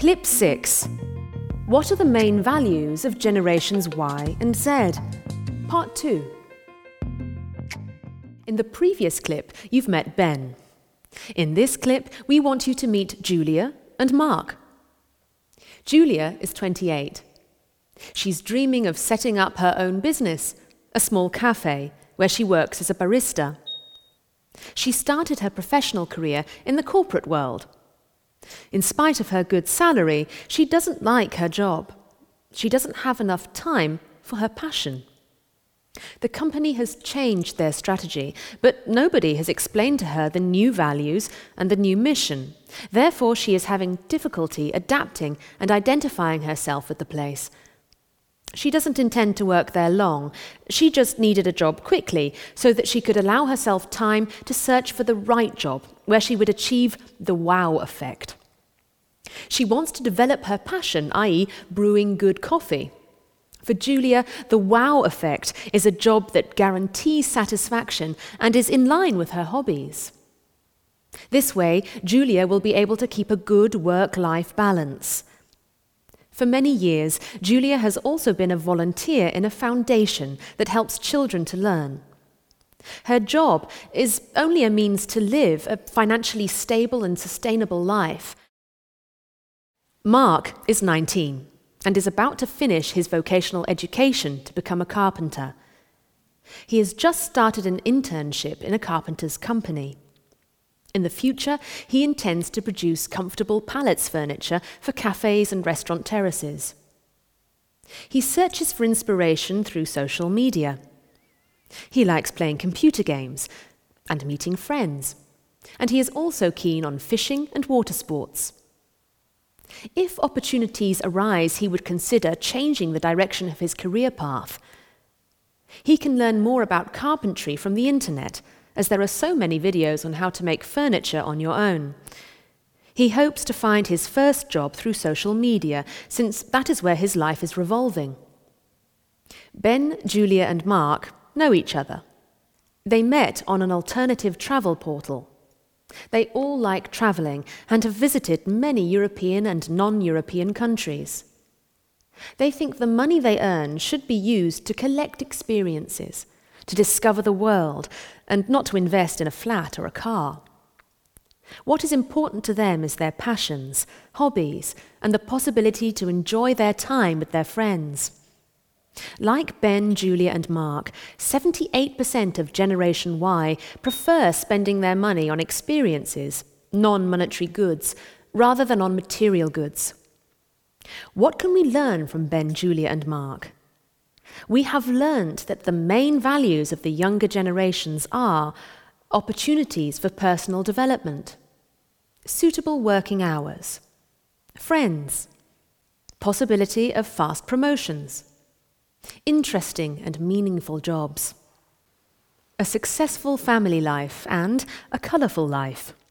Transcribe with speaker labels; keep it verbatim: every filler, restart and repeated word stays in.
Speaker 1: Clip six. What are the main values of generations Y and Z? Part two. In the previous clip, you've met Ben. In this clip, we want you to meet Julia and Mark. Julia is twenty-eight. She's dreaming of setting up her own business, a small cafe, where she works as a barista. She started her professional career in the corporate world. In spite of her good salary, she doesn't like her job. She doesn't have enough time for her passion. The company has changed their strategy, but nobody has explained to her the new values and the new mission. Therefore, she is having difficulty adapting and identifying herself with the place. She doesn't intend to work there long. She just needed a job quickly so that she could allow herself time to search for the right job where she would achieve the wow effect. She wants to develop her passion, that is brewing good coffee. For Julia, the wow effect is a job that guarantees satisfaction and is in line with her hobbies. This way, Julia will be able to keep a good work-life balance. For many years, Julia has also been a volunteer in a foundation that helps children to learn. Her job is only a means to live a financially stable and sustainable life. Mark is nineteen and is about to finish his vocational education to become a carpenter. He has just started an internship in a carpenter's company. In the future, he intends to produce comfortable pallets furniture for cafes and restaurant terraces. He searches for inspiration through social media. He likes playing computer games and meeting friends, and he is also keen on fishing and water sports. If opportunities arise, he would consider changing the direction of his career path. He can learn more about carpentry from the internet, as there are so many videos on how to make furniture on your own. He hopes to find his first job through social media, since that is where his life is revolving. Ben, Julia, and Mark know each other. They met on an alternative travel portal. They all like travelling and have visited many European and non-European countries. They think the money they earn should be used to collect experiences, to discover the world, and not to invest in a flat or a car. What is important to them is their passions, hobbies, and the possibility to enjoy their time with their friends. Like Ben, Julia, and Mark, seventy-eight percent of Generation Y prefer spending their money on experiences, non-monetary goods, rather than on material goods. What can we learn from Ben, Julia, and Mark? We have learned that the main values of the younger generations are opportunities for personal development, suitable working hours, friends, possibility of fast promotions, interesting and meaningful jobs, a successful family life and a colourful life.